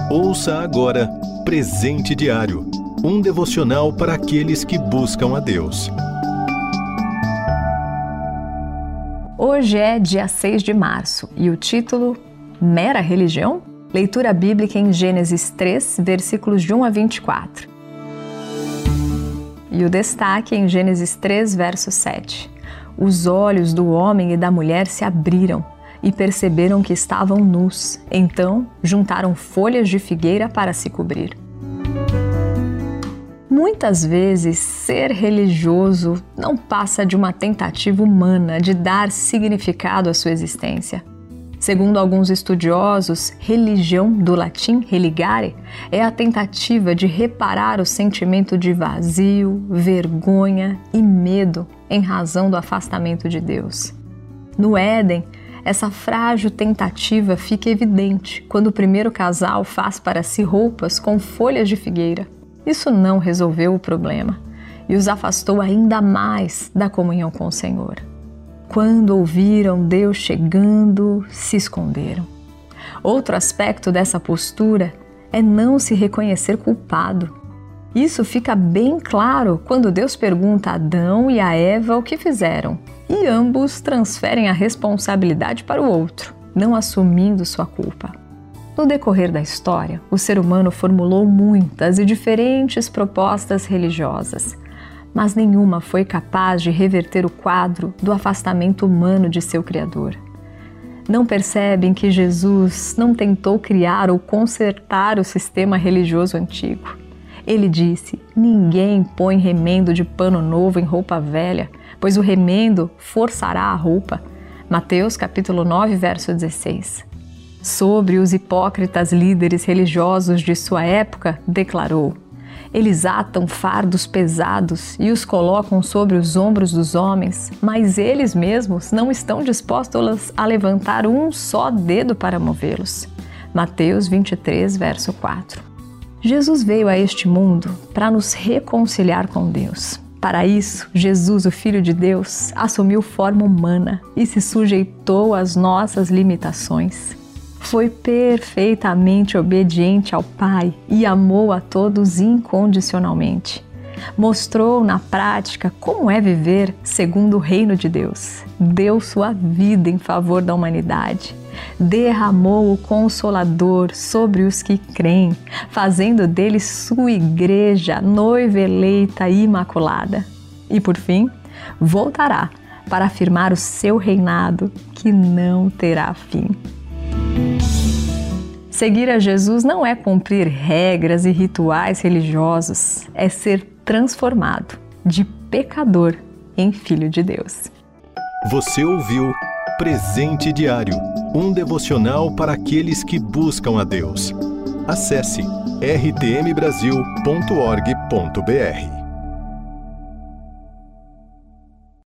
Ouça agora Presente Diário, um devocional para aqueles que buscam a Deus. Hoje é dia 6 de março e o título Mera Religião? Leitura bíblica em Gênesis 3, versículos de 1 a 24. E o destaque em Gênesis 3, verso 7. Os olhos do homem e da mulher se abriram e perceberam que estavam nus. Então, juntaram folhas de figueira para se cobrir. Muitas vezes, ser religioso não passa de uma tentativa humana de dar significado à sua existência. Segundo alguns estudiosos, religião, do latim religare, é a tentativa de reparar o sentimento de vazio, vergonha e medo em razão do afastamento de Deus. No Éden, essa frágil tentativa fica evidente quando o primeiro casal faz para si roupas com folhas de figueira. Isso não resolveu o problema e os afastou ainda mais da comunhão com o Senhor. Quando ouviram Deus chegando, se esconderam. Outro aspecto dessa postura é não se reconhecer culpado. Isso fica bem claro quando Deus pergunta a Adão e a Eva o que fizeram, e ambos transferem a responsabilidade para o outro, não assumindo sua culpa. No decorrer da história, o ser humano formulou muitas e diferentes propostas religiosas, mas nenhuma foi capaz de reverter o quadro do afastamento humano de seu Criador. Não percebem que Jesus não tentou criar ou consertar o sistema religioso antigo. Ele disse: ninguém põe remendo de pano novo em roupa velha, pois o remendo forçará a roupa. Mateus capítulo 9, verso 16. Sobre os hipócritas líderes religiosos de sua época, declarou: eles atam fardos pesados e os colocam sobre os ombros dos homens, mas eles mesmos não estão dispostos a levantar um só dedo para movê-los. Mateus 23, verso 4. Jesus veio a este mundo para nos reconciliar com Deus. Para isso, Jesus, o Filho de Deus, assumiu forma humana e se sujeitou às nossas limitações. Foi perfeitamente obediente ao Pai e amou a todos incondicionalmente. Mostrou na prática como é viver segundo o reino de Deus. Deu sua vida em favor da humanidade. Derramou o Consolador sobre os que creem, fazendo dele sua igreja, noiva eleita e imaculada. E por fim, voltará para afirmar o seu reinado que não terá fim. Seguir a Jesus não é cumprir regras e rituais religiosos, é ser transformado de pecador em filho de Deus. Você ouviu Presente Diário, um devocional para aqueles que buscam a Deus. Acesse rtmbrasil.org.br.